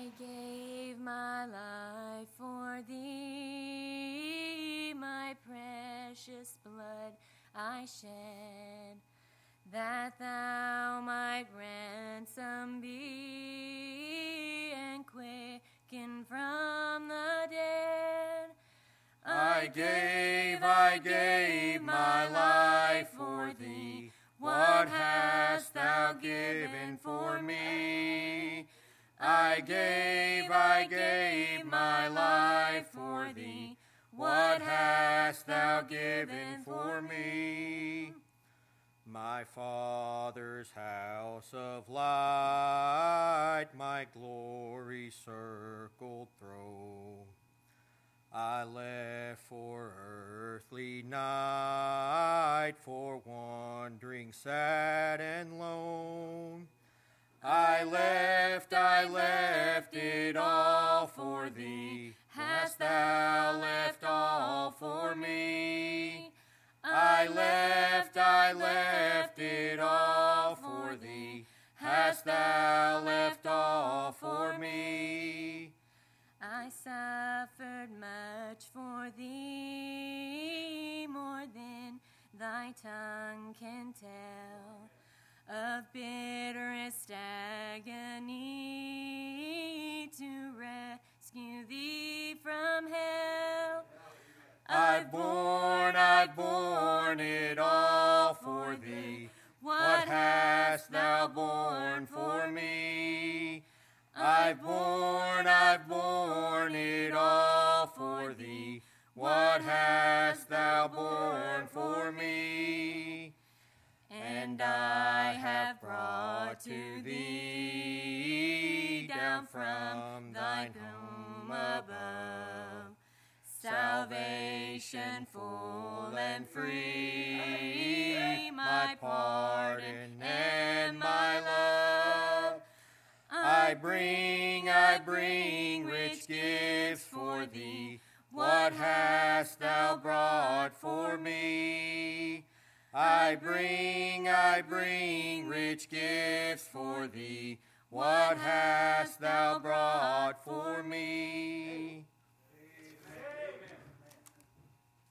I gave my life for thee, my precious blood I shed, that thou might ransom be and quicken from the dead. I gave my life for thee. What hast thou given for me? I gave my life for thee. What hast thou given for me? My Father's house of light, my glory circled throne, I left for earthly night, for wandering sad and lone. I left it all for thee. Hast thou left all for me? I left it all for thee. Hast thou left all for me? I suffered much for thee, more than thy tongue can tell, of bitterest agony to rescue thee from hell. I've borne it all for thee. What hast thou borne for me? I've borne it all for thee. What hast thou borne for me? And I have brought to thee down from thine home above salvation full and free, my pardon and my love. I bring rich gifts for thee. What hast thou brought for me? I bring rich gifts for thee. What hast thou brought for me?